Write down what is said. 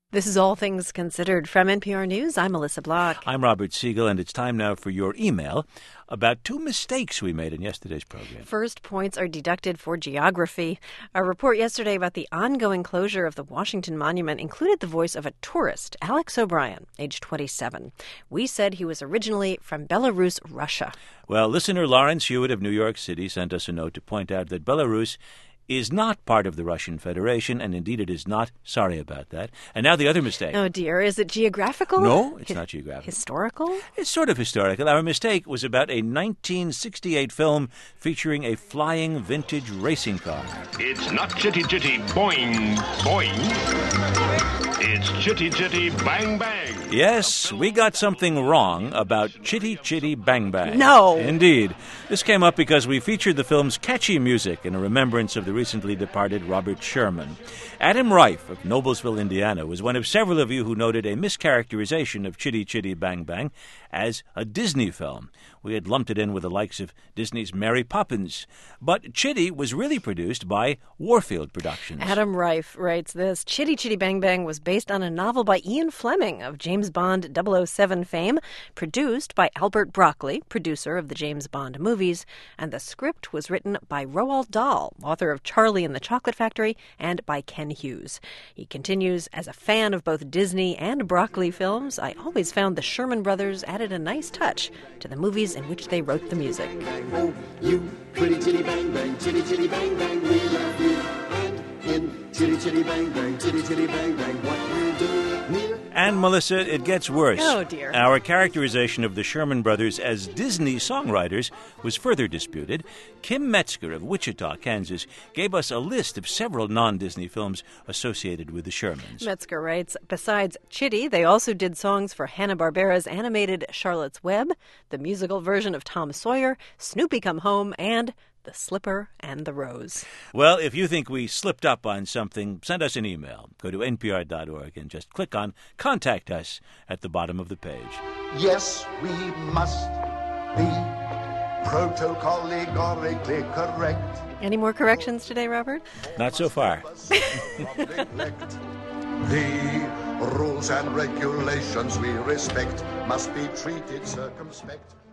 This is All Things Considered from NPR News. I'm Melissa Block. I'm Robert Siegel, and it's time now for your email about two mistakes we made in yesterday's program. First, points are deducted for geography. Our report yesterday about the ongoing closure of the Washington Monument included the voice of a tourist, Alex O'Brien, age 27. We said he was originally from Belarus, Russia. Well, listener Lawrence Hewitt of New York City sent us a note to point out that Belarus is not part of the Russian Federation, and indeed it is not. Sorry about that. And now the other mistake. Oh, dear. Is it geographical? No, it's not geographical. Historical? It's sort of historical. Our mistake was about a 1968 film featuring a flying vintage racing car. It's not chitty chitty boing boing. It's chitty chitty bang bang. Yes, we got something wrong about Chitty Chitty Bang Bang. No. Indeed. This came up because we featured the film's catchy music in a remembrance of the recently departed Robert Sherman. Adam Reif of Noblesville, Indiana, was one of several of you who noted a mischaracterization of Chitty Chitty Bang Bang as a Disney film. We had lumped it in with the likes of Disney's Mary Poppins. But Chitty was really produced by Warfield Productions. Adam Reif writes this: Chitty Chitty Bang Bang was based on a novel by Ian Fleming of James Bond 007 fame, produced by Albert Broccoli, producer of the James Bond movies, and the script was written by Roald Dahl, author of Charlie and the Chocolate Factory, and by Ken Hughes. He continues, as a fan of both Disney and Broccoli films, I always found the Sherman Brothers added a nice touch to the movies in which they wrote the music. Oh, you pretty chitty bang bang, chitty chitty bang bang, we love you. And in chitty chitty bang bang, what you do near. And, Melissa, it gets worse. Oh, dear. Our characterization of the Sherman Brothers as Disney songwriters was further disputed. Kim Metzger of Wichita, Kansas, gave us a list of several non-Disney films associated with the Shermans. Metzger writes, besides Chitty, they also did songs for Hanna-Barbera's animated Charlotte's Web, the musical version of Tom Sawyer, Snoopy Come Home, and The Slipper and the Rose. Well, if you think we slipped up on something, send us an email. Go to npr.org and just click on Contact Us at the bottom of the page. Yes, we must be protocollegorically correct. Any more corrections today, Robert? Not so far. The rules and regulations we respect must be treated circumspect.